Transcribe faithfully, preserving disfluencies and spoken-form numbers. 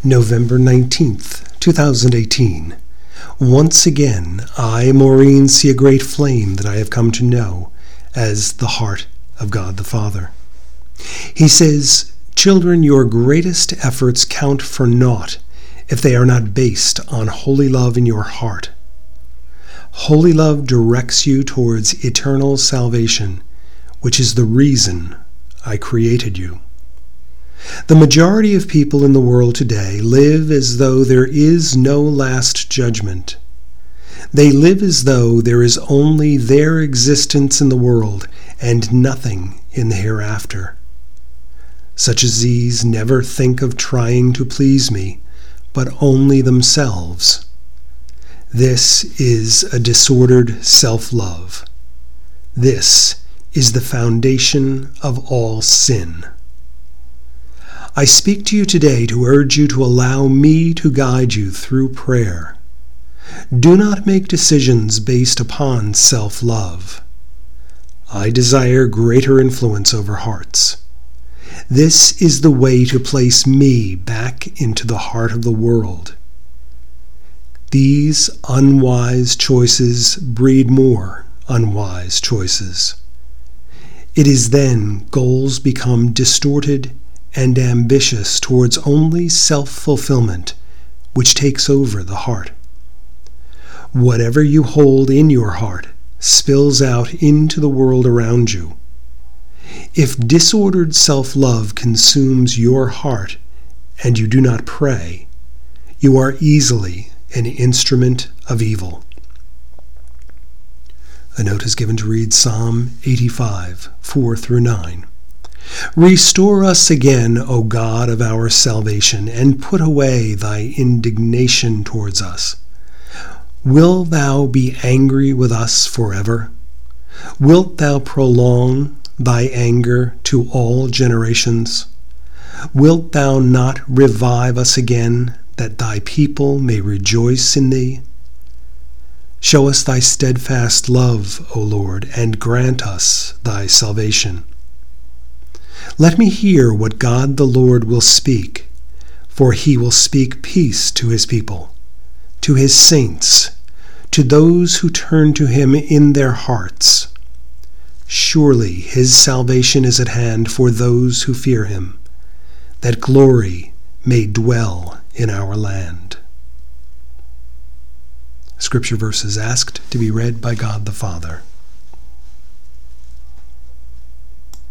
November nineteenth, two thousand eighteen. Once again, I, Maureen, see a great flame that I have come to know as the heart of God the Father. He says, "Children, your greatest efforts count for naught if they are not based on holy love in your heart. Holy love directs you towards eternal salvation, which is the reason I created you." The majority of people in the world today live as though there is no last judgment. They live as though there is only their existence in the world and nothing in the hereafter. Such as these never think of trying to please me, but only themselves. This is a disordered self-love. This is the foundation of all sin. I speak to you today to urge you to allow me to guide you through prayer. Do not make decisions based upon self-love. I desire greater influence over hearts. This is the way to place me back into the heart of the world. These unwise choices breed more unwise choices. It is then goals become distorted and ambitious towards only self-fulfillment, which takes over the heart. Whatever you hold in your heart spills out into the world around you. If disordered self-love consumes your heart and you do not pray, you are easily an instrument of evil. A note is given to read Psalm eighty-five, four through nine. Restore us again, O God of our salvation, and put away thy indignation towards us. Will thou be angry with us forever? Wilt thou prolong thy anger to all generations? Wilt thou not revive us again, that thy people may rejoice in thee? Show us thy steadfast love, O Lord, and grant us thy salvation. Let me hear what God the Lord will speak, for he will speak peace to his people, to his saints, to those who turn to him in their hearts. Surely his salvation is at hand for those who fear him, that glory may dwell in our land. Scripture verses asked to be read by God the Father.